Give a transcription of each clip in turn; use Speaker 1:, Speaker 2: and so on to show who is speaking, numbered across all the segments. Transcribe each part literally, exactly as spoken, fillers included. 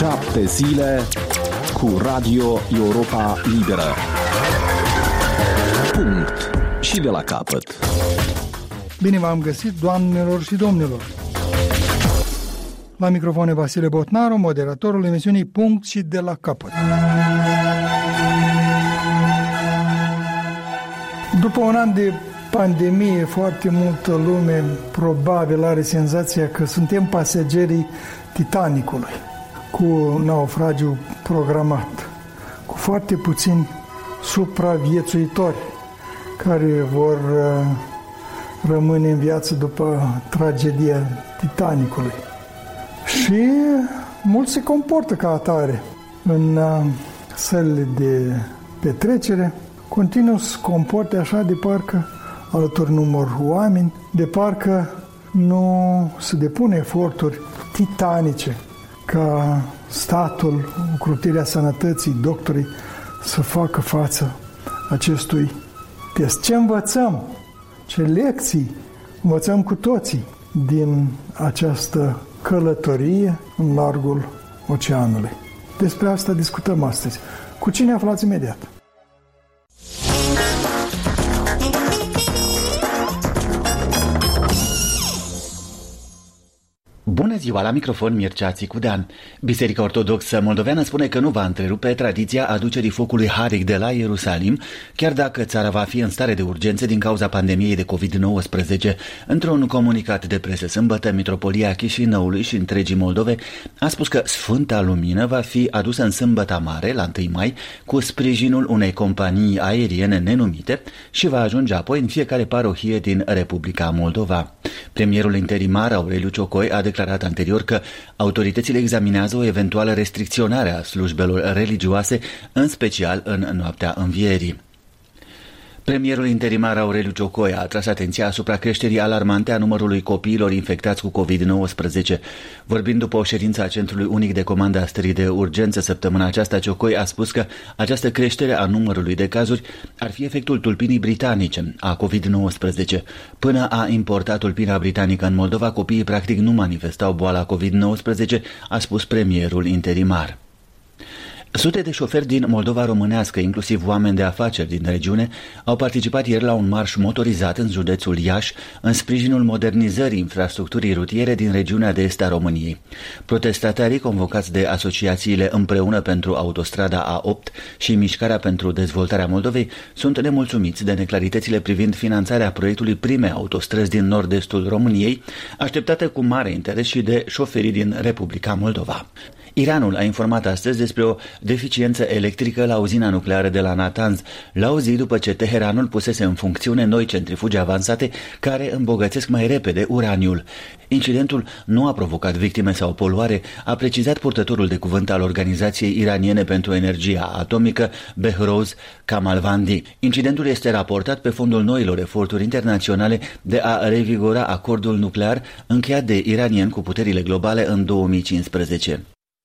Speaker 1: Șapte zile cu Radio Europa Liberă. Punct. Și de la capăt.
Speaker 2: Bine v-am găsit, doamnelor și domnilor. La microfon e Vasile Botnaru, moderatorul emisiunii Punct și de la capăt. După un an de pandemie, foarte multă lume probabil are senzația că suntem pasagerii Titanicului, cu naufragiu programat, cu foarte puțini supraviețuitori care vor rămâne în viață după tragedia Titanicului. Și mulți se comportă ca atare în sălile de petrecere, continuă să se comporte așa de parcă alături număr oameni, de parcă nu se depune eforturi titanice ca statul, ocrotirea sănătății, doctorii să facă față acestui test. Ce învățăm? Ce lecții învățăm cu toții din această călătorie în largul oceanului? Despre asta discutăm astăzi. Cu cine aflați imediat?
Speaker 3: Bună ziua, la microfon Mircea Țicudean. Biserica Ortodoxă Moldoveană spune că nu va întrerupe tradiția aducerii focului haric de la Ierusalim, chiar dacă țara va fi în stare de urgență din cauza pandemiei de covid nouăsprezece. Într-un comunicat de presă sâmbătă, Mitropolia Chișinăului și întregii Moldove a spus că Sfânta Lumină va fi adusă în Sâmbăta Mare, la întâi mai, cu sprijinul unei companii aeriene nenumite și va ajunge apoi în fiecare parohie din Republica Moldova. Premierul interimar Aureliu Ciocoi a declarat anterior că autoritățile examinează o eventuală restricționare a slujbelor religioase, în special în noaptea învierii. Premierul interimar Aureliu Ciocoi a atras atenția asupra creșterii alarmante a numărului copiilor infectați cu covid nouăsprezece. Vorbind după o ședință a Centrului Unic de Comandă a Stării de Urgență săptămâna aceasta, Ciocoi a spus că această creștere a numărului de cazuri ar fi efectul tulpinii britanice a covid nouăsprezece. Până a importa tulpina britanică în Moldova, copiii practic nu manifestau boala covid nouăsprezece, a spus premierul interimar. Sute de șoferi din Moldova românească, inclusiv oameni de afaceri din regiune, au participat ieri la un marș motorizat în județul Iași, în sprijinul modernizării infrastructurii rutiere din regiunea de est a României. Protestatarii, convocați de asociațiile Împreună pentru Autostrada A opt și Mișcarea pentru Dezvoltarea Moldovei, sunt nemulțumiți de neclaritățile privind finanțarea proiectului primei autostrăzi din nord-estul României, așteptate cu mare interes și de șoferii din Republica Moldova. Iranul a informat astăzi despre o deficiență electrică la uzina nucleară de la Natanz, la o zi după ce Teheranul pusese în funcțiune noi centrifuge avansate care îmbogățesc mai repede uraniul. Incidentul nu a provocat victime sau poluare, a precizat purtătorul de cuvânt al Organizației Iraniene pentru Energia Atomică, Behrouz Kamalvandi. Incidentul este raportat pe fondul noilor eforturi internaționale de a revigora acordul nuclear încheiat de iranieni cu puterile globale în două mii cincisprezece.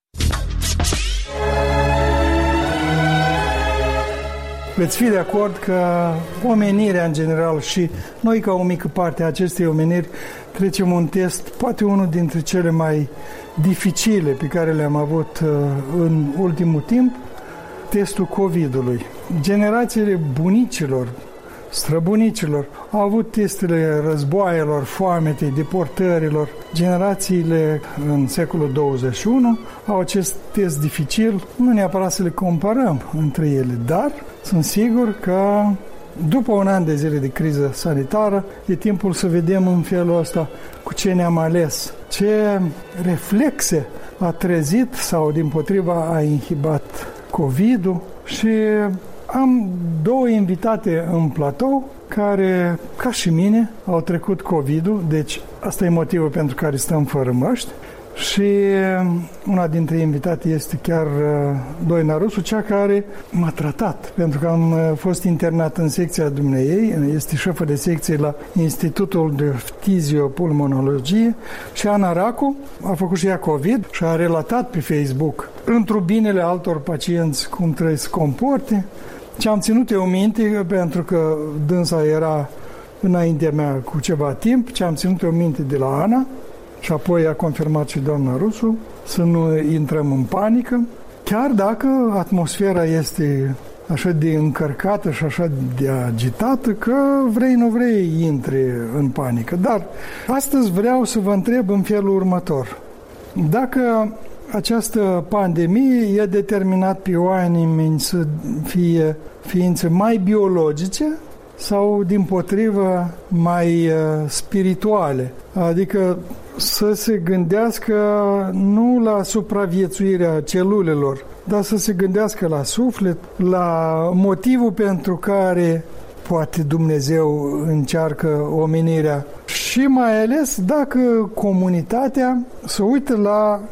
Speaker 2: Veți fi de acord că omenirea în general și noi ca o mică parte a acestei omeniri trecem un test, poate unul dintre cele mai dificile pe care le-am avut în ultimul timp, testul COVID-ului. Generațiile bunicilor, străbunicilor au avut testele războaielor, foametei, deportărilor. Generațiile în secolul douăzeci și unu au acest test dificil, nu neapărat să le comparăm între ele, dar sunt sigur că după un an de zile de criză sanitară, e timpul să vedem în felul ăsta cu ce ne-am ales, ce reflexe a trezit sau dimpotriva a inhibat COVID-ul. Și am două invitate în platou care, ca și mine, au trecut COVID-ul, deci asta e motivul pentru care stăm fără măști. Și una dintre invitate este chiar Doina Rusu, cea care m-a tratat, pentru că am fost internat în secția dumneiei, este șefă de secție la Institutul de Ftiziopulmonologie, și Ana Racu a făcut și ea COVID și a relatat pe Facebook într-un binele altor pacienți cum trebuie să comporte. Ce am ținut eu minte, pentru că dânsa era înaintea mea cu ceva timp, ce am ținut eu minte de la Ana, și apoi a confirmat și doamna Rusu, să nu intrăm în panică, chiar dacă atmosfera este așa de încărcată și așa de agitată că vrei, nu vrei, intri în panică. Dar astăzi vreau să vă întreb în felul următor. Dacă această pandemie i-a determinat pe oameni să fie ființe mai biologice sau, dimpotrivă, mai uh, spirituale, adică să se gândească nu la supraviețuirea celulelor, dar să se gândească la suflet, la motivul pentru care poate Dumnezeu încearcă omenirea și mai ales dacă comunitatea se uită la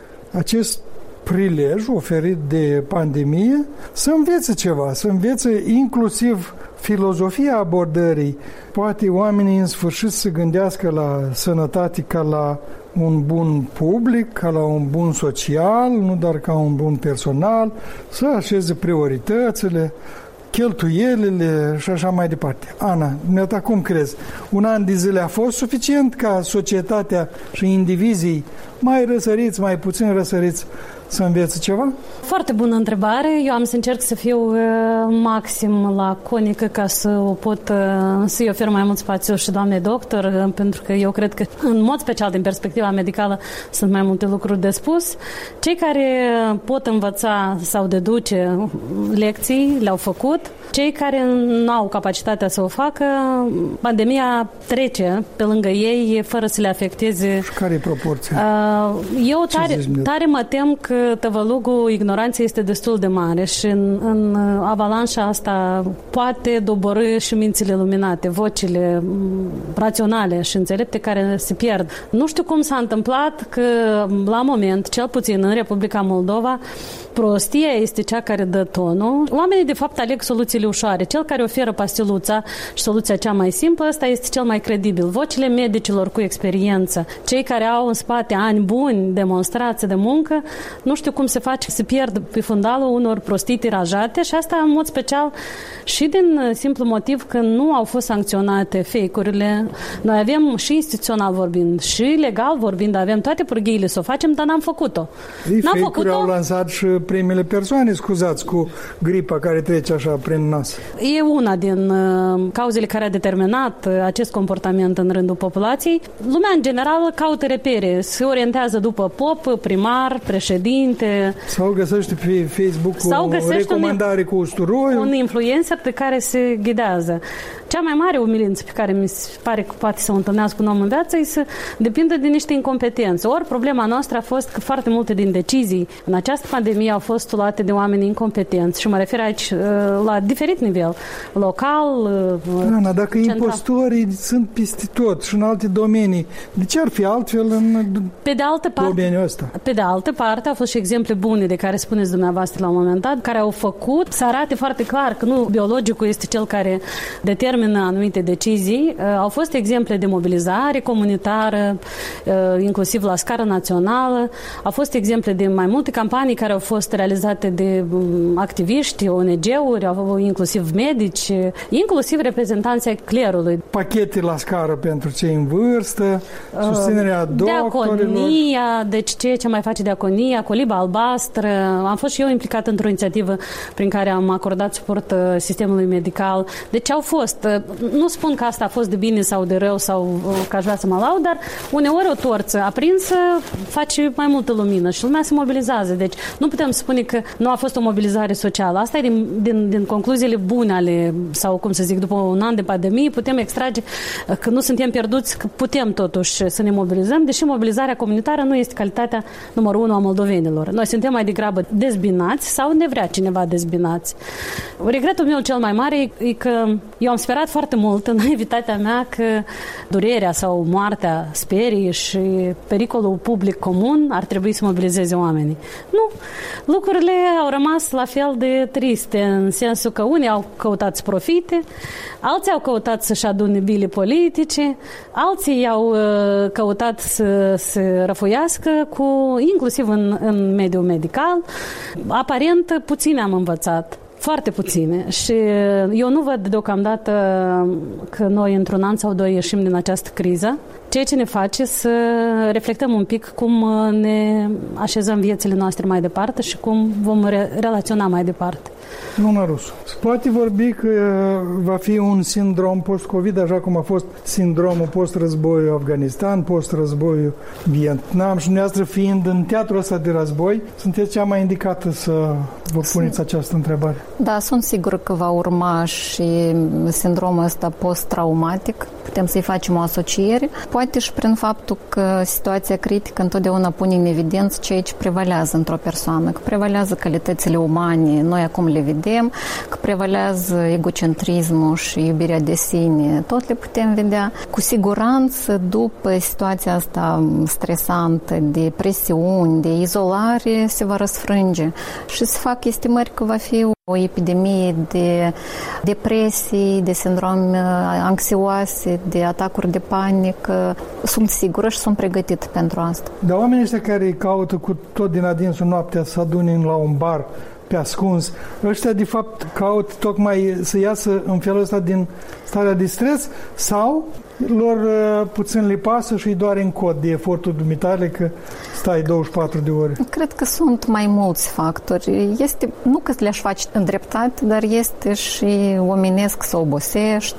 Speaker 2: acest prilej oferit de pandemie să învețe ceva, să învețe inclusiv filozofia abordării. Poate oamenii în sfârșit să gândească la sănătate ca la un bun public, ca la un bun social, nu doar ca un bun personal, să așeze prioritățile, cheltuielile și așa mai departe. Ana, dumneata, cum crezi? Un an de zile a fost suficient ca societatea și indivizii mai răsăriți, mai puțin răsăriți să învețe ceva?
Speaker 4: Foarte bună întrebare. Eu am să încerc să fiu uh, maxim laconică ca să o pot uh, să-i ofer mai mult spațiu și doamnei doctor, uh, pentru că eu cred că, în mod special din perspectiva medicală, sunt mai multe lucruri de spus. Cei care pot învăța sau deduce lecții le-au făcut. Cei care nu au capacitatea să o facă, pandemia trece pe lângă ei fără să le afecteze.
Speaker 2: Și care e proporția?
Speaker 4: Uh, eu tare, tare mă tem că tăvălugul ignoranței este destul de mare și în, în avalanșa asta poate doborî și mințile luminate, vocile raționale și înțelepte care se pierd. Nu știu cum s-a întâmplat că la moment, cel puțin în Republica Moldova, prostia este cea care dă tonul. Oamenii de fapt aleg soluțiile ușoare. Cel care oferă pastiluța și soluția cea mai simplă, ăsta este cel mai credibil. Vocile medicilor cu experiență, cei care au în spate ani buni demonstrați de muncă, nu știu cum se face să pierd pe fundalul unor prostii tirajate și asta în mod special și din simplu motiv că nu au fost sancționate fake-urile. Noi avem și instituțional vorbind și legal vorbind, avem toate pârghiile să o facem, dar n-am făcut-o.
Speaker 2: Ei, n-am făcut-o. Au lansat și primele persoane, scuzați, cu gripa care trece așa prin nas.
Speaker 4: E una din uh, cauzele care a determinat uh, acest comportament în rândul populației. Lumea, în general, caută repere, se orientează după pop, primar, președinte.
Speaker 2: Sau găsește pe Facebook sau o recomandare un, cu usturoiul.
Speaker 4: Un influencer de care se ghidează. Cea mai mare umilință pe care mi se pare că poate să o întâlnească un om în viață e să depindă de niște incompetențe. Ori problema noastră a fost că foarte multe din decizii în această pandemie au fost luate de oameni incompetenți și mă refer aici la diferit nivel, local,
Speaker 2: Ana, dacă central. Impostorii sunt peste tot și în alte domenii, de ce ar fi altfel în
Speaker 4: pe de altă parte,
Speaker 2: domeniul ăsta?
Speaker 4: Pe de altă parte, au fost și exemple bune de care spuneți dumneavoastră la un moment dat, care au făcut să arate foarte clar că nu biologicul este cel care determină anumite decizii. Au fost exemple de mobilizare comunitară, inclusiv la scară națională. Au fost exemple de mai multe campanii care au fost realizate de activiști, O N G-uri, inclusiv medici, inclusiv reprezentanții clerului.
Speaker 2: Pachete la scară pentru cei în vârstă, susținerea doctorilor.
Speaker 4: Diaconia, deci ceea ce mai face diaconia, coliba albastră. Am fost și eu implicat într-o inițiativă prin care am acordat suport sistemului medical. Deci au fost. Nu spun că asta a fost de bine sau de rău sau că aș vrea să mă laud, dar uneori o torță aprinsă face mai multă lumină și lumea se mobilizează. Deci nu putem spune că nu a fost o mobilizare socială. Asta e din, din, din concluziile bune ale, sau cum să zic, după un an de pandemie, putem extrage că nu suntem pierduți, că putem totuși să ne mobilizăm, deși mobilizarea comunitară nu este calitatea numărul unu a moldovenilor. Noi suntem mai degrabă dezbinați sau ne vrea cineva dezbinați. Regretul meu cel mai mare e că eu am sperat foarte mult în naivitatea mea că durerea sau moartea, sperii și pericolul public comun ar trebui să mobilizeze oamenii. Nu. Lucrurile au rămas la fel de triste, în sensul că unii au căutat să profite, alții au căutat să-și adune bile politice, alții au căutat să se răfuiască, cu, inclusiv în, în mediul medical. Aparent, puține am învățat. Foarte puține. Și eu nu văd deocamdată că noi într-un an sau doi ieșim din această criză. ceea ce ne face să reflectăm un pic cum ne așezăm viețile noastre mai departe și cum vom re- relaționa mai departe.
Speaker 2: Luna Rusu. Se poate vorbi că va fi un sindrom post-Covid, așa cum a fost sindromul post-războiul Afganistan, post-războiul Vietnam și dumneavoastră fiind în teatrul ăsta de război, sunteți cea mai indicată să vă puneți această întrebare.
Speaker 5: Da, sunt sigur că va urma și sindromul ăsta post-traumatic. Putem să-i facem o asociere. Poate și prin faptul că situația critică întotdeauna pune în evidență ceea ce prevalează într-o persoană, că prevalează calitățile umane, noi acum le vedem, că prevalează egocentrismul și iubirea de sine, tot le putem vedea. Cu siguranță, după situația asta stresantă, de presiuni, de izolare, se va răsfrânge și se fac estimări că va fi o epidemie de depresii, de sindrome anxioase, de atacuri de panică. Sunt sigură și sunt pregătit pentru asta.
Speaker 2: Dar oamenii ăștia care caută cu tot din adinsul noaptea să adune la un bar pe ascuns, ăștia de fapt caut tocmai să iasă în felul ăsta din starea de stres sau lor puțin le pasă și îi doare în cod de efortul dumitale că stai douăzeci și patru de ore?
Speaker 5: Cred că sunt mai mulți factori. Este, nu că le-aș face îndreptate, dar este și omenesc să obosești,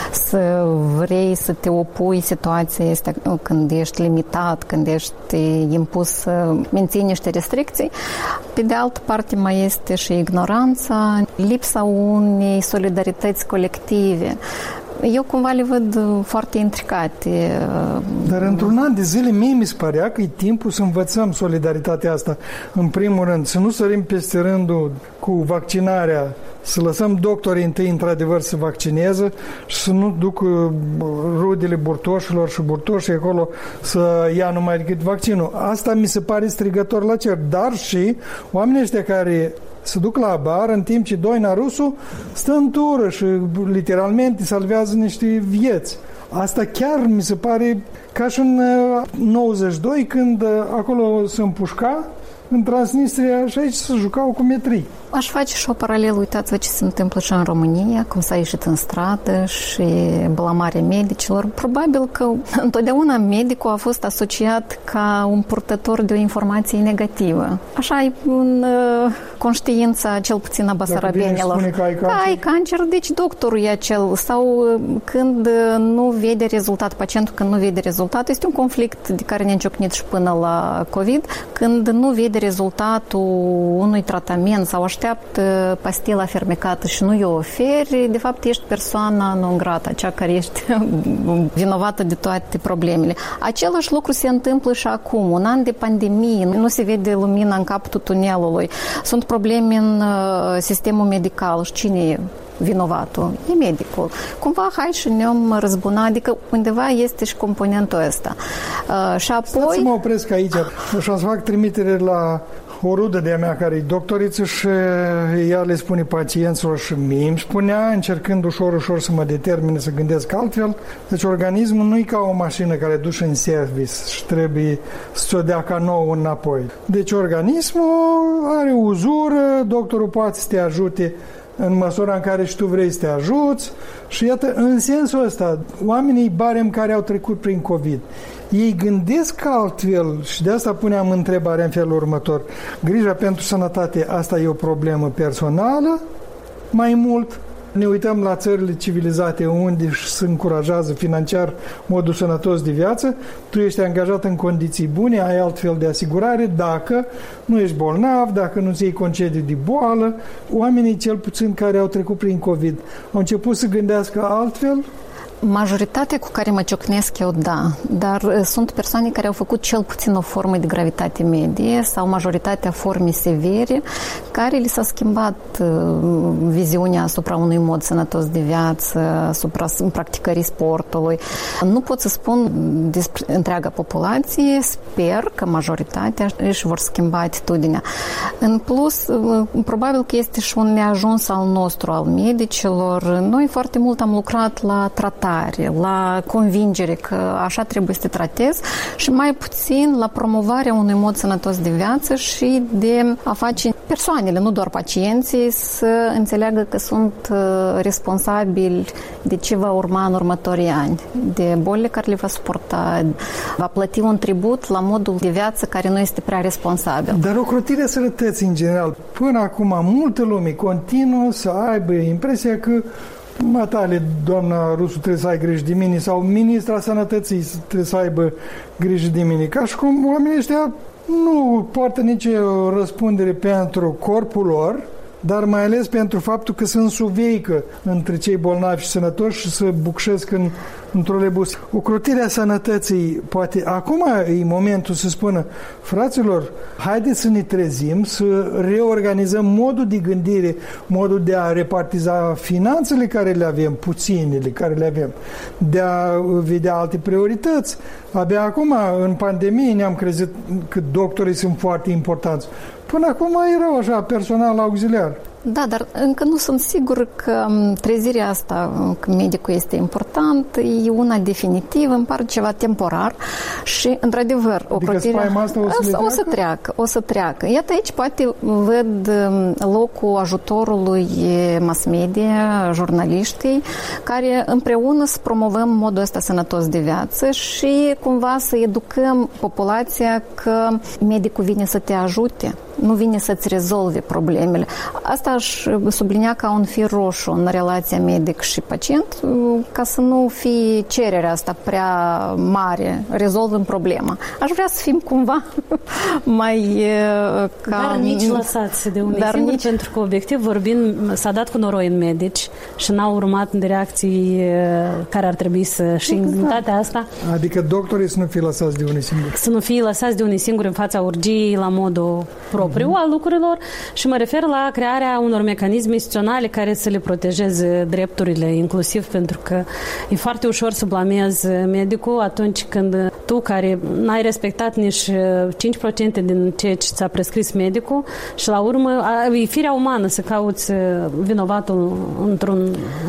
Speaker 5: să vrei să te opui situația este când ești limitat, când ești impus să menții niște restricții. Pe de altă parte mai este și ignoranța, lipsa unei solidarități colective. Eu cumva le văd foarte intricate.
Speaker 2: Dar într-un an de zile mie mi se părea că e timpul să învățăm solidaritatea asta. În primul rând, să nu sărim peste rândul cu vaccinarea, să lăsăm doctorii întâi într-adevăr să vaccineze și să nu duc rudele burtoșilor și burtoșii acolo să ia numai decât vaccinul. Asta mi se pare strigător la cer. Dar și oamenii ăștia care se duc la bar în timp ce Doina Rusu stă în tură și literalmente salvează niște vieți. Asta chiar mi se pare ca și în nouăzeci și doi când acolo se împușca în Transnistria și aici se jucau cu metrii.
Speaker 5: Aș face și o paralelă, uitați-vă ce se întâmplă și în România, cum s-a ieșit în stradă și blamarea medicilor. Probabil că întotdeauna medicul a fost asociat ca un purtător de o informație negativă. Așa e în uh, conștiința, cel puțin a basarabenilor.
Speaker 2: Că ai cancer.
Speaker 5: ai cancer, deci doctorul e acel. Sau când nu vede rezultat, pacientul când nu vede rezultat, este un conflict de care ne-am ciocnit și până la COVID, când nu vede rezultatul unui tratament sau așteaptă pastila fermecată și nu i-o oferi, de fapt ești persoana non grata, cea care ești vinovată de toate problemele. Același lucru se întâmplă și acum. Un an de pandemie, nu se vede lumina în capătul tunelului. Sunt probleme în sistemul medical și cine e vinovatul? E medicul. Cumva, hai și ne-am răzbunat, adică undeva este și componentul ăsta. Uh, și apoi...
Speaker 2: Stați să mă opresc aici și să fac trimitere la o rudă de-a mea care e doctoriță și ea le spune pacienților și mie îmi spunea, încercând ușor, ușor să mă determine să gândesc altfel. Deci organismul nu e ca o mașină care duce în service și trebuie să o dea ca nouă înapoi. Deci organismul are uzură, doctorul poate să te ajute în măsura în care și tu vrei să te ajuți și iată, în sensul ăsta, oamenii barem care au trecut prin COVID, ei gândesc altfel și de asta puneam întrebarea în felul următor. Grija pentru sănătate, asta e o problemă personală? Mai mult, ne uităm la țările civilizate unde se încurajează financiar modul sănătos de viață, tu ești angajat în condiții bune, ai altfel de asigurare, dacă nu ești bolnav, dacă nu-ți iei concediu de boală. Oamenii, cel puțin care au trecut prin COVID, au început să gândească altfel.
Speaker 5: Majoritatea cu care mă ciocnesc eu, da, dar sunt persoane care au făcut cel puțin o formă de gravitate medie sau majoritatea forme severe, care li s-a schimbat viziunea asupra unui mod sănătos de viață, asupra practicării sportului. Nu pot să spun despre întreaga populație, sper că majoritatea își vor schimba atitudinea. În plus, probabil că este și un neajuns al nostru, al medicilor. Noi foarte mult am lucrat la tratare, la convingere că așa trebuie să te tratezi și mai puțin la promovarea unui mod sănătos de viață și de a face persoanele, nu doar pacienții, să înțeleagă că sunt responsabili de ce va urma în următorii ani, de bolile care le va suporta, va plăti un tribut la modul de viață care nu este prea responsabil.
Speaker 2: Dar ocrotirea sănătății în general, până acum multă lume continuă să aibă impresia că matale, doamna Rusu trebuie să ai grijă de mine sau ministra sănătății trebuie să aibă grijă de mine. Ca și cum oamenii ăștia nu poartă nicio răspundere pentru corpul lor, dar mai ales pentru faptul că sunt suveică între cei bolnavi și sănătoși și să bucșesc în, în trolebus. Ocrotirea sănătății, poate acum e momentul să spună, fraților, haideți să ne trezim, să reorganizăm modul de gândire, modul de a repartiza finanțele care le avem, puținele care le avem, de a vedea alte priorități. Abia acum, în pandemie, ne-am crezut că doctorii sunt foarte importanți. Până acum erau așa personal auxiliar.
Speaker 5: Da, dar încă nu sunt sigur că trezirea asta, că medicul este important, e una definitivă, îmi pare ceva temporar și, într-adevăr, ocrotirea
Speaker 2: adică asta o, să
Speaker 5: o, o să treacă, o să treacă. Iată aici poate văd locul ajutorului mass media, jurnaliștii, care împreună să promovăm modul ăsta sănătos de viață și cumva să educăm populația că medicul vine să te ajute, nu vine să-ți rezolve problemele. Asta aș sublinia ca un fir roșu în relația medic și pacient, ca să nu fie cererea asta prea mare, rezolvăm problema. Aș vrea să fim cumva mai ca...
Speaker 4: Dar nici lăsați de unii
Speaker 5: Dar
Speaker 4: singuri,
Speaker 5: nici...
Speaker 4: pentru că, obiectiv vorbind, s-a dat cu noroi în medici și n-au urmat de reacții care ar trebui să... și în unitatea asta...
Speaker 2: Adică doctorii să nu fie lăsați de unii singuri.
Speaker 4: Să nu fie lăsați de unii singuri în fața urgiei la modul propriu mm-hmm. al lucrurilor și mă refer la crearea unor mecanisme instituționale care să le protejeze drepturile, inclusiv pentru că e foarte ușor să blamezi medicul atunci când tu, care n-ai respectat nici cinci la sută din ceea ce ți-a prescris medicul și la urmă e firea umană să cauți vinovatul într-un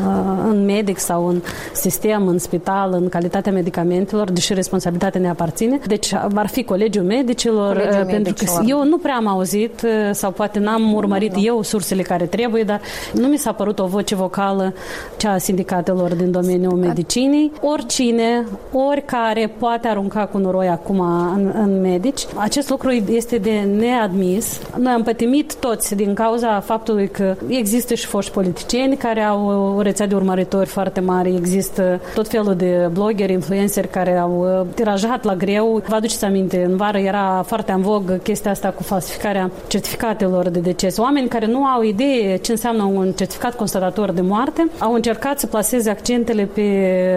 Speaker 4: în medic sau în sistem, în spital, în calitatea medicamentelor, deși responsabilitatea ne aparține. Deci ar fi Colegiul Medicilor,
Speaker 5: Colegiul
Speaker 4: pentru
Speaker 5: medicilor.
Speaker 4: că eu nu prea am auzit sau poate n-am urmărit da. eu sursele care trebuie, dar nu mi s-a părut o voce vocală cea a sindicatelor din domeniul medicinii. Oricine, oricare poate arunca cu noroi acum în, în medici. Acest lucru este de neadmis. Noi am pătimit toți din cauza faptului că există și foști politicieni care au o rețea de urmăritori foarte mare, există tot felul de bloggeri, influenceri care au tirajat la greu. Vă aduceți aminte, în vară era foarte în vogă chestia asta cu falsificarea certificatelor de deces. Oameni care nu au idee ce înseamnă un certificat constatator de moarte, au încercat să plaseze accentele pe,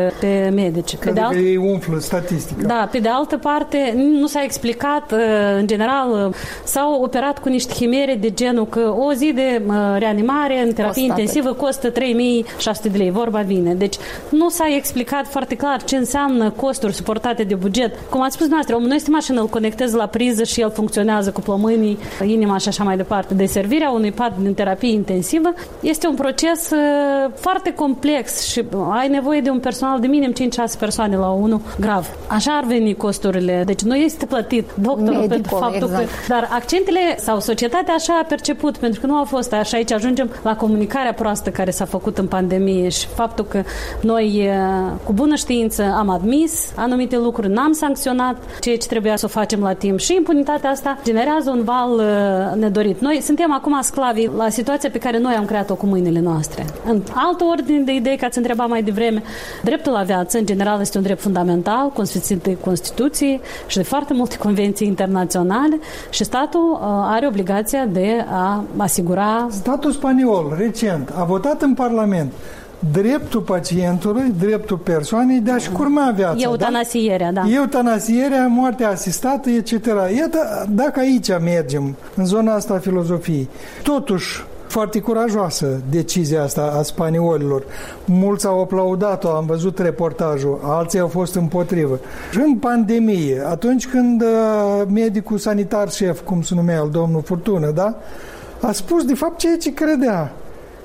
Speaker 4: pe medici. Pe
Speaker 2: de alt... ei umflă statistica.
Speaker 4: Da, pe de altă parte, nu s-a explicat, în general, s-au operat cu niște chimere de genul că o zi de reanimare în terapie Costate. intensivă costă trei mii șase sute de lei, vorba vine. Deci nu s-a explicat foarte clar ce înseamnă costuri suportate de buget. Cum ați spus noastră, omul nu este mașină, îl conectezi la priză și el funcționează cu plămânii, inima și așa mai departe. Deservirea unui pat din terapie intensivă este un proces uh, foarte complex și ai nevoie de un personal de minim cinci șase persoane la unul grav. Așa ar veni costurile. Deci nu este plătit doctorul Medicul, pentru faptul exact. că... Dar accentele sau societatea așa a perceput, pentru că nu au fost așa. Aici ajungem la comunicarea proastă care s-a făcut în pandemie și faptul că noi cu bună știință am admis anumite lucruri, n-am sancționat ceea ce trebuia să o facem la timp și impunitatea asta generează un val nedorit. Noi suntem acum sclavi la situația pe care noi am creat-o cu mâinile noastre. În altă ordine de idei, că ați întrebat mai devreme, dreptul la viață, în general, este un drept fundamental, consfințit de Constituție și de foarte multe convenții internaționale și statul are obligația de a asigura...
Speaker 2: Statul spaniol, recent, a votat în Parlament dreptul pacientului, dreptul persoanei de a-și curma viața.
Speaker 4: Eutanasierea, da?
Speaker 2: da. Eutanasierea, moartea asistată, et cetera. Iată, dacă aici mergem, în zona asta a filozofiei, totuși, foarte curajoasă decizia asta a spaniolilor. Mulți au aplaudat-o, am văzut reportajul, alții au fost împotrivă. Și în pandemie, atunci când medicul sanitar șef, cum se numea el, domnul Furtună, da? A spus de fapt ceea ce credea,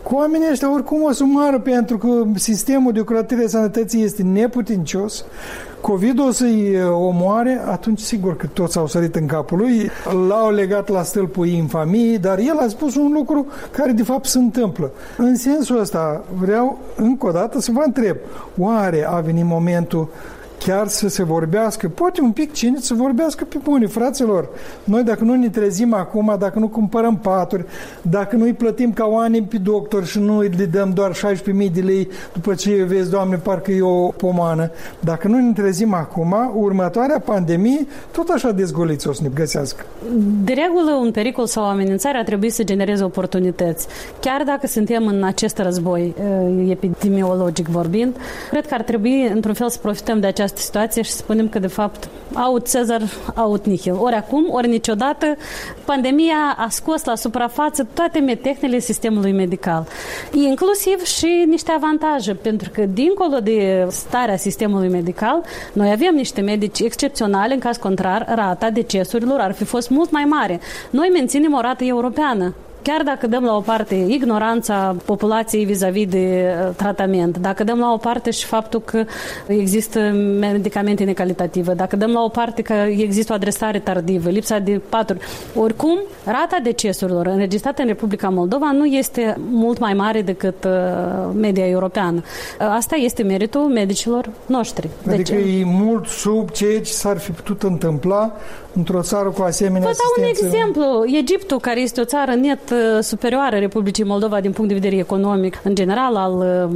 Speaker 2: Cu oamenii ăștia oricum o să moară pentru că sistemul de ocrotire a sănătății este neputincios, COVID-ul o să-i omoare, atunci sigur că toți au sărit în capul lui, l-au legat la stâlpul infamiei, dar el a spus un lucru care de fapt se întâmplă. În sensul ăsta vreau încă o dată să vă întreb, oare a venit momentul chiar să se vorbească, poate un pic cine să vorbească pe bune, fraților. Noi dacă nu ne trezim acum, dacă nu cumpărăm paturi, dacă nu îi plătim ca oameni pe doctor și nu îi dăm doar șaisprezece mii de lei după ce vezi, Doamne, parcă e o pomană, dacă nu ne trezim acum, următoarea pandemie tot așa dezgoliți o să ne găsească.
Speaker 4: De regulă, un pericol sau o amenințare ar trebui să genereze oportunități. Chiar dacă suntem în acest război epidemiologic vorbind, cred că ar trebui, într-un fel, să profităm de această situație și spunem că, de fapt, aut Cezar, aut nihil. Ori acum, ori niciodată, pandemia a scos la suprafață toate metehnele sistemului medical. Inclusiv și niște avantaje, pentru că, dincolo de starea sistemului medical, noi avem niște medici excepționali, în caz contrar, rata decesurilor ar fi fost mult mai mare. Noi menținem o rată europeană. Chiar dacă dăm la o parte ignoranța populației vis-a-vis de tratament, dacă dăm la o parte și faptul că există medicamente necalitative, dacă dăm la o parte că există o adresare tardivă, lipsa de paturi, oricum, rata decesurilor înregistrată în Republica Moldova nu este mult mai mare decât media europeană. Asta este meritul medicilor noștri.
Speaker 2: Adică e mult sub ceea ce s-ar fi putut întâmpla într-o țară cu asemenea
Speaker 4: asistență. Vă dau un exemplu. Egiptul, care este o țară net superioară Republicii Moldova din punct de vedere economic, în general, al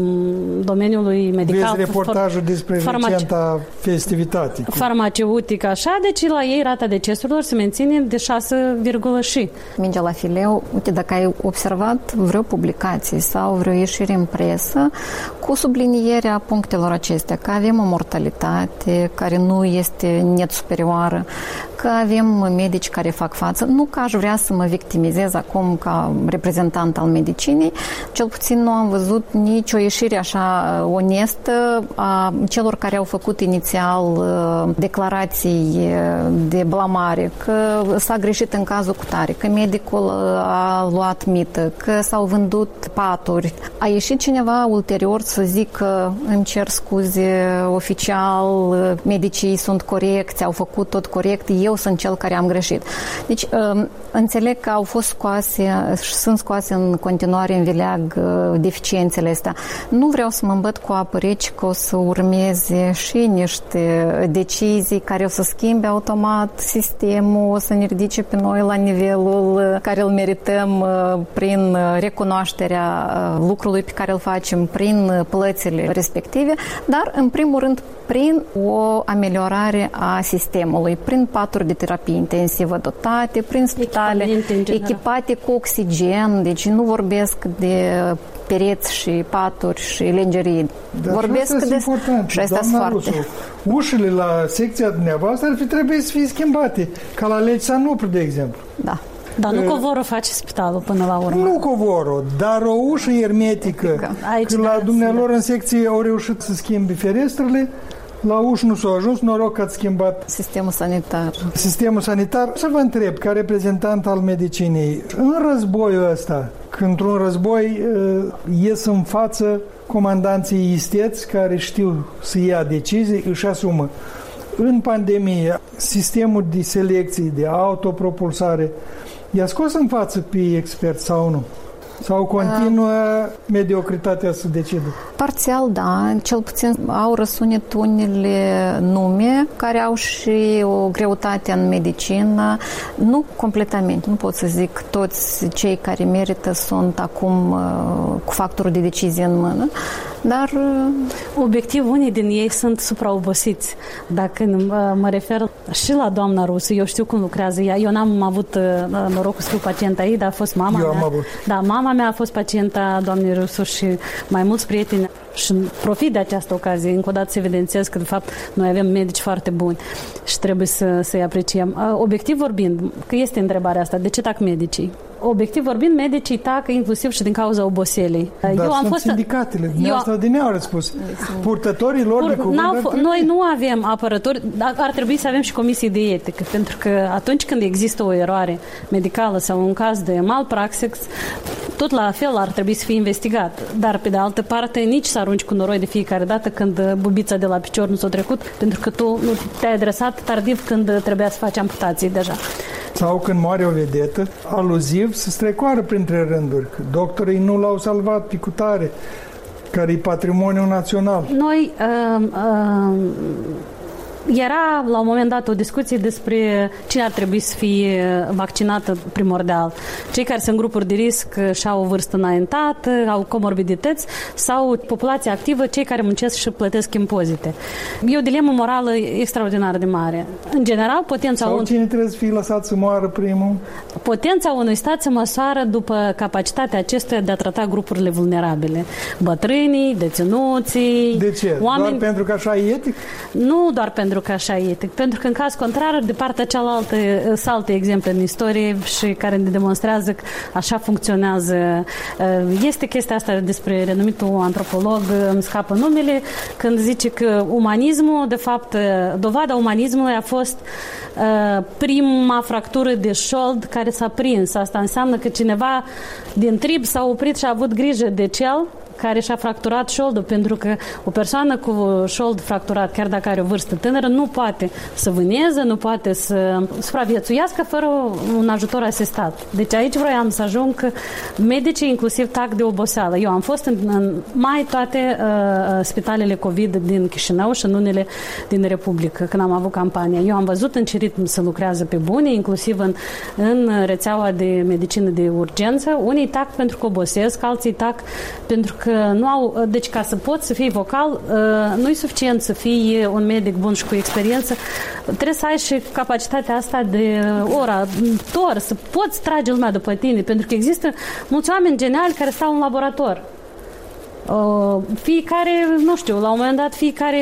Speaker 4: domeniului medical.
Speaker 2: Vezi reportajul despre farmace- recenta festivitate.
Speaker 4: Farmaceutic, așa, deci la ei rata decesurilor se menține de șase virgulă și.
Speaker 5: Mingea la fileu, uite, dacă ai observat vreo publicație sau vreo ieșire în presă cu sublinierea punctelor acestea, că avem o mortalitate care nu este net superioară, că avem medici care fac față. Nu că aș vrea să mă victimizez acum ca reprezentant al medicinei, cel puțin nu am văzut nicio ieșire așa onestă a celor care au făcut inițial declarații de blamare, că s-a greșit în cazul cutare, că medicul a luat mită, că s-au vândut paturi. A ieșit cineva ulterior să zică, îmi cer scuze oficial, medicii sunt corecți, au făcut tot corect, eu sunt cel care am greșit. Deci, înțeleg că au fost scoase și sunt scoase în continuare în vileag deficiențele astea. Nu vreau să mă îmbăt cu apă rece că o să urmeze și niște decizii care o să schimbe automat sistemul, o să ne ridice pe noi la nivelul care îl merităm prin recunoașterea lucrului pe care îl facem, prin plățile respective, dar, în primul rând, prin o ameliorare a sistemului, prin paturi de terapie intensivă dotate, prin spitale echipate cu oxigen, deci nu vorbesc de pereți și paturi și lengerii.
Speaker 2: Dar
Speaker 5: vorbesc
Speaker 2: de
Speaker 5: și astea sunt foarte.
Speaker 2: Rusu, ușile la secția dumneavoastră ar fi trebuit să fie schimbate, ca la Legi Sanupru, de exemplu.
Speaker 5: Da.
Speaker 4: Dar nu covorul face spitalul până la urmă.
Speaker 2: Nu covorul, dar o ușă hermetică. Că la dumnealor în secție au reușit să schimbi ferestrele, la uși nu s-a ajuns, noroc că ați schimbat
Speaker 5: sistemul sanitar.
Speaker 2: Sistemul sanitar. Să vă întreb, ca reprezentant al medicinei, în războiul ăsta, când într-un război ies în față comandanții isteți care știu să ia decizii, își asumă. În pandemie, sistemul de selecție, de autopropulsare, i-a scos în față pe experți sau nu? Sau continuă mediocritatea să decidă?
Speaker 5: Parțial, da. Cel puțin au răsunit unele nume care au și o greutate în medicină. Nu completamente, nu pot să zic toți cei care merită sunt acum uh, cu factorul de decizie în mână, dar... Uh...
Speaker 4: Obiectiv, unii din ei sunt supraobosiți. Dacă mă refer și la doamna Rusu, eu știu cum lucrează ea. Eu n-am avut norocul să fiu pacienta ei, dar a fost mama
Speaker 2: eu
Speaker 4: mea.
Speaker 2: Am avut.
Speaker 4: Da, mama mea a fost pacienta doamnei Rusu și mai mulți prieteni și profit de această ocazie. Încă o dată să evidențiez că, de fapt, noi avem medici foarte buni și trebuie să, să-i apreciem. Obiectiv vorbind, că este întrebarea asta, de ce tac medicii? Obiectiv vorbind, medicii tac inclusiv și din cauza oboselei.
Speaker 2: Dar
Speaker 4: eu am
Speaker 2: sunt
Speaker 4: fost
Speaker 2: sindicatele, dumneavoastră eu... din ea au răspuns. Purtătorii lor Pur... de cuvânt...
Speaker 4: Noi nu avem apărători, dar ar trebui să avem și comisii de etică, pentru că atunci când există o eroare medicală sau un caz de malpraxis, tot la fel ar trebui să fie investigat. Dar, pe de altă parte, nici să arunci cu noroi de fiecare dată când bubița de la picior nu s-a trecut, pentru că tu nu te-ai adresat tardiv când trebuia să faci amputații deja.
Speaker 2: Sau când moare o vedetă, aluziv să strecoară printre rânduri, că doctorii nu l-au salvat pe cutare, care e patrimoniu național.
Speaker 4: Noi uh, uh, era la un moment dat o discuție despre cine ar trebui să fie vaccinată primordial. Cei care sunt grupuri de risc și au o vârstă înaintată, au comorbidități, sau populația activă, cei care muncesc și plătesc impozite. E o dilemă morală extraordinar de mare. În general, potența...
Speaker 2: Sau
Speaker 4: un...
Speaker 2: cine trebuie să fie lăsat să moară primul?
Speaker 4: Potența unui stat se măsoară după capacitatea acestuia de a trata grupurile vulnerabile. Bătrânii, deținuții...
Speaker 2: De ce?
Speaker 4: Oameni...
Speaker 2: Doar pentru că așa e etic?
Speaker 4: Nu doar pentru că așa e etic, pentru că în caz contrar, de partea cealaltă, sunt alte exemple în istorie și care ne demonstrează că așa funcționează. Este chestia asta despre renumitul antropolog, îmi scapă numele, când zice că umanismul, de fapt, dovada umanismului a fost prima fractură de șold care s-a prins. Asta înseamnă că cineva din trib s-a oprit și a avut grijă de cel care și-a fracturat șoldul, pentru că o persoană cu șold fracturat, chiar dacă are o vârstă tânără, nu poate să vâneze, nu poate să supraviețuiască fără un ajutor asistat. Deci aici vroiam să ajung că medicii inclusiv tac de oboseală. Eu am fost în, în mai toate uh, spitalele COVID din Chișinău și în unele din Republică, când am avut campania. Eu am văzut în ce ritm se lucrează pe bune, inclusiv în, în rețeaua de medicină de urgență. Unii tac pentru că obosesc, alții tac pentru că nu au, deci ca să poți să fii vocal, nu e suficient să fii un medic bun și cu experiență, trebuie să ai și capacitatea asta de orator, să poți trage lumea după tine, pentru că există mulți oameni geniali care stau în laborator. Uh, fiecare, nu știu, la un moment dat fiecare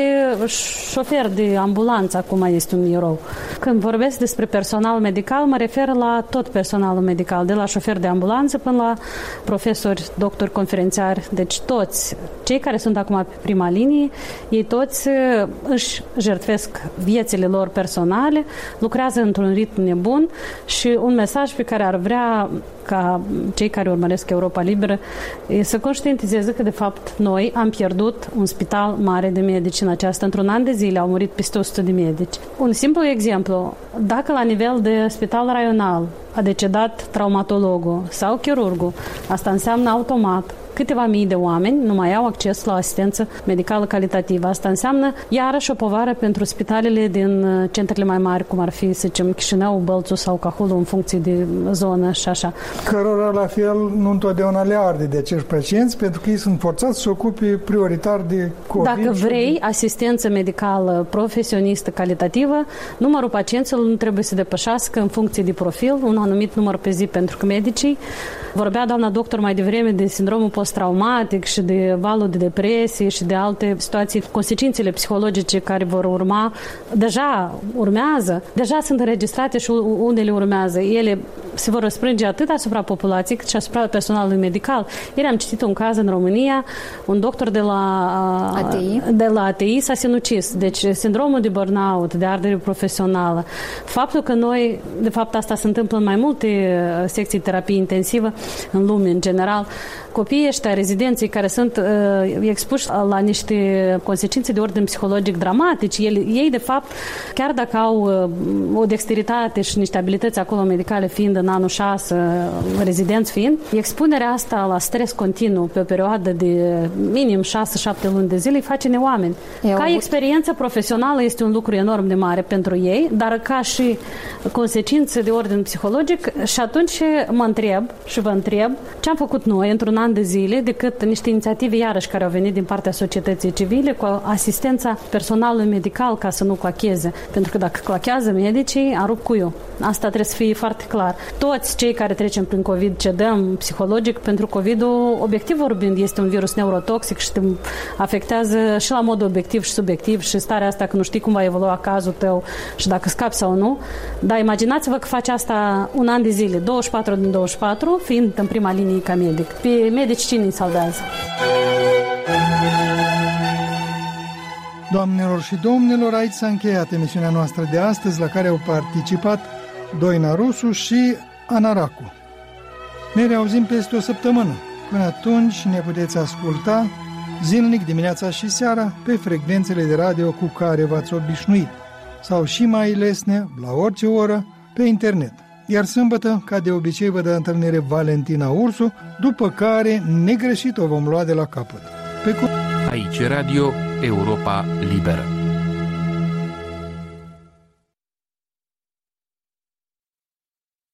Speaker 4: șofer de ambulanță acum este un erou. Când vorbesc despre personal medical, mă refer la tot personalul medical, de la șofer de ambulanță până la profesori, doctori, conferențiari, deci toți cei care sunt acum pe prima linie, ei toți își jertfesc viețile lor personale, lucrează într-un ritm nebun și un mesaj pe care ar vrea ca cei care urmăresc Europa Liberă să conștientizeze că de fapt noi am pierdut un spital mare de medici în aceasta. Într-un an de zile au murit peste o sută de medici. Un simplu exemplu, dacă la nivel de spital raional a decedat traumatologul sau chirurgul, asta înseamnă automat câteva mii de oameni nu mai au acces la asistență medicală calitativă. Asta înseamnă iarăși o povară pentru spitalele din centrele mai mari, cum ar fi, să zicem, Chișinău, Bălțu sau Cahulu, în funcție de zonă și așa.
Speaker 2: Cărora la fel nu întotdeauna le arde de acești pacienți, pentru că ei sunt forțați să ocupe prioritar de COVID.
Speaker 4: Dacă vrei asistență medicală profesionistă calitativă, numărul pacienților nu trebuie să depășească în funcție de profil un anumit număr pe zi, pentru că medicii, vorbea doamna doctor mai devreme de sindromul post-traumatic și de valul de depresie și de alte situații, consecințele psihologice care vor urma, deja urmează, deja sunt înregistrate și unele urmează. Ele se vor răsprânge atât asupra populației cât și asupra personalului medical. Ieri am citit un caz în România, un doctor de la
Speaker 5: A T I,
Speaker 4: de la A T I s-a sinucis. Deci sindromul de burnout, de ardere profesională. Faptul că noi, de fapt asta se întâmplă în mai multe secții terapie intensivă în lume în general, copiii ăștia, rezidenții care sunt uh, expuși la niște consecințe de ordin psihologic dramatici, ei, ei de fapt, chiar dacă au uh, o dexteritate și niște abilități acolo medicale fiind în anul șase, rezidenți fiind, expunerea asta la stres continuu pe o perioadă de minim șase șapte luni de zile îi face neoameni. Eu ca avut... experiență profesională este un lucru enorm de mare pentru ei, dar ca și consecințe de ordin psihologic, și atunci mă întreb și vă întreb ce am făcut noi într-un an de zile decât niște inițiative iarăși care au venit din partea societății civile cu asistența personalului medical ca să nu clacheze. Pentru că dacă clachează medicii, a rupt cuiul. Asta trebuie să fie foarte clar. Toți cei care trecem prin COVID cedăm psihologic pentru COVID-ul, obiectiv vorbind, este un virus neurotoxic și te afectează și la mod obiectiv și subiectiv și starea asta că nu știi cum va evolua cazul tău și dacă scapi sau nu. Dar imaginați-vă că faci asta un an de zile, douăzeci și patru din douăzeci și patru, fiind în prima linie ca medic. Pe medici cine îi salvează?
Speaker 2: Doamnelor și domnilor, aici s-a încheiat emisiunea noastră de astăzi, la care au participat Doina Rusu și Ana Racu. Ne reauzim peste o săptămână. Până atunci ne puteți asculta zilnic dimineața și seara pe frecvențele de radio cu care v-ați obișnuit sau și mai lesne, la orice oră, pe internet. Iar sâmbătă, ca de obicei, vă dă întâlnire Valentina Ursu, după care negreșit o vom lua de la capăt. Pe cu...
Speaker 1: Aici Radio Europa Liberă.